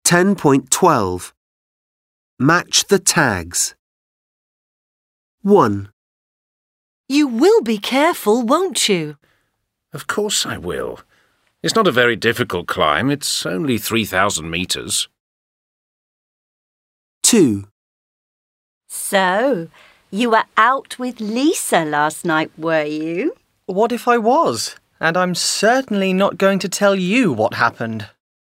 10.12. Match the tags. 1, You will be careful, won't you? Of course I will. It's not a very difficult climb. It's only 3,000 metres. 2, So, you were out with Lisa last night, were you? What if I was? And I'm certainly not going to tell you what happened.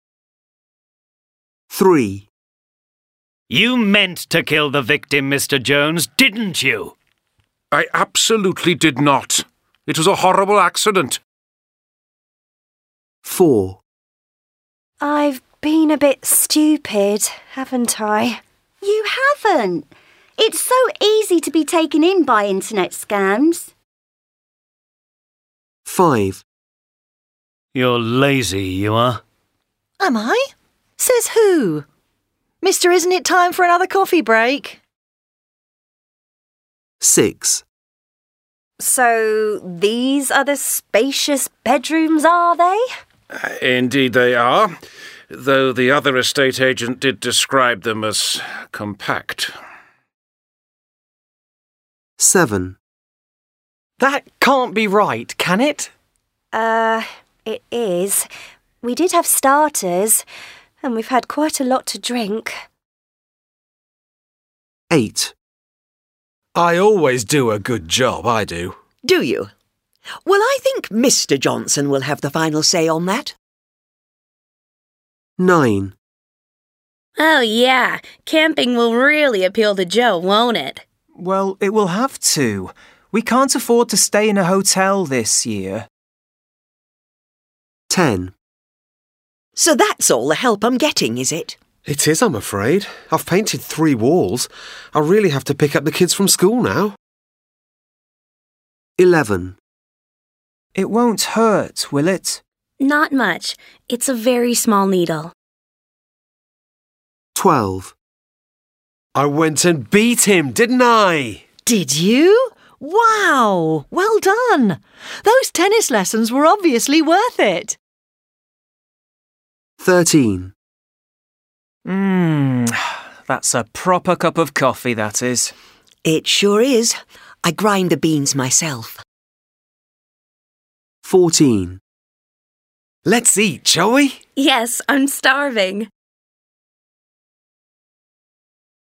3, You meant to kill the victim, Mr. Jones, didn't you? I absolutely did not. It was a horrible accident. 4, I've been a bit stupid, haven't I? You haven't. It's so easy to be taken in by internet scams. 5, You're lazy, you are. Am I? Says who? Mister, isn't it time for another coffee break? 6, So, these are the spacious bedrooms, are they? Indeed they are, though the other estate agent did describe them as compact. 7, That can't be right, can it? It is. We did have starters, and we've had quite a lot to drink. 8, I always do a good job, I do. Do you? Well, I think Mr. Johnson will have the final say on that. 9, Oh, yeah. Camping will really appeal to Joe, won't it? Well, it will have to. We can't afford to stay in a hotel this year. 10, So that's all the help I'm getting, is it? It is, I'm afraid. I've painted 3 walls. I really have to pick up the kids from school now. 11, It won't hurt, will it? Not much. It's a very small needle. 12, I went and beat him, didn't I? Did you? Wow! Well done. Those tennis lessons were obviously worth it. 13, That's a proper cup of coffee, that is. It sure is. I grind the beans myself. 14, Let's eat, shall we? Yes, I'm starving.